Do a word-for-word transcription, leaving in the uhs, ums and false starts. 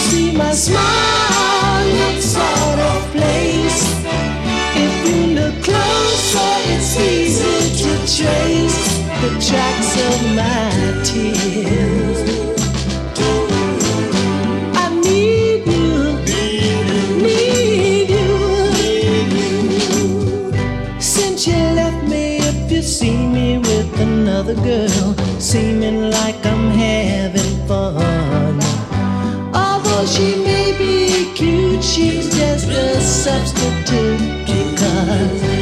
see my smile looks sort of place. If you look closer, it's easy to trace the tracks of my tears. I need you, need you. Since you left me, if you see me with another girl, seeming like I'm having fun. Although she may be cute, she's just a substitute because